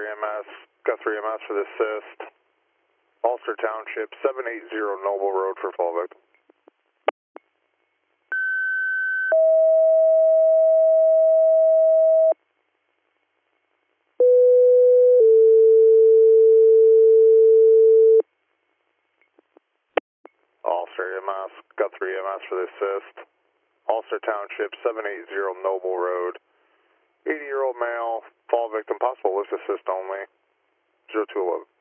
Guthrie EMS. Guthrie EMS for the assist. Ulster Township, 780 Noble Road for fall victim. Ulster EMS, Guthrie EMS for the assist. Ulster Township, 780 Noble Road. 80-year-old male, fall victim, possible lift assist only. 0211.